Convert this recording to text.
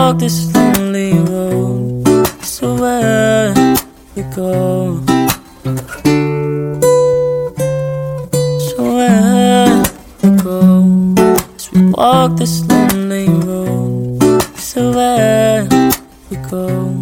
walk this lonely road, so where we go, so where we go, as we walk this lonely road, so where we go.